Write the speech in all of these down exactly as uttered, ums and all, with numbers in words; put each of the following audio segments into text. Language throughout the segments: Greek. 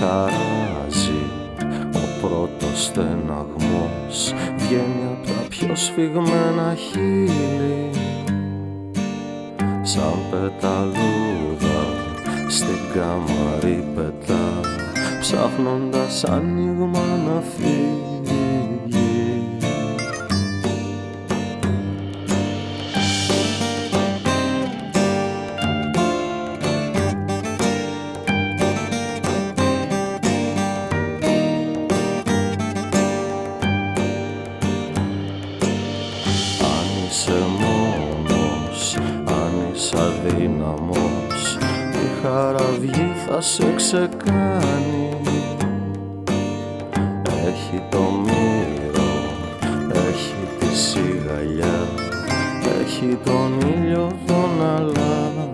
χαράζει. Ο πρώτος στεναγμός βγαίνει απ' τα πιο σφιγμένα χείλη, σαν πεταλούδα στην καμαρή πετά, ψάχνοντας άνοιγμα να φύγει. Σε ξεκάνει, έχει το μύρο, έχει τη σιγαλιά, έχει τον ήλιο τον αλάνι.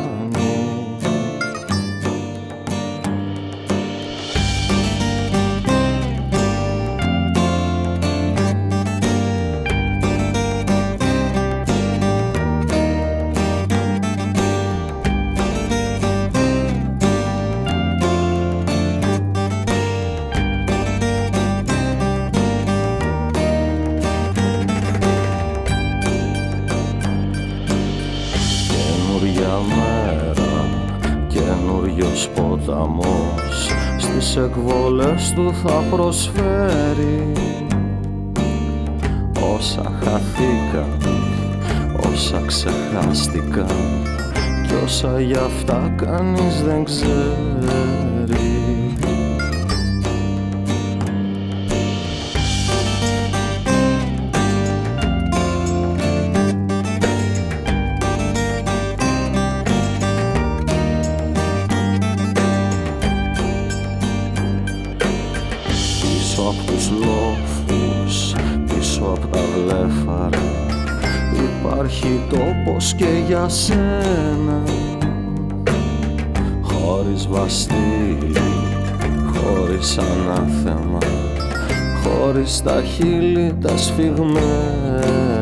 Ποταμός στις εκβολές του θα προσφέρει όσα χαθήκαν, όσα ξεχάστηκαν κι όσα γι' αυτά κανείς δεν ξέρει. Τόπος και για σένα, χωρίς βαστίλι, χωρίς ανάθεμα, χωρίς τα χείλη τα σφιγμένα.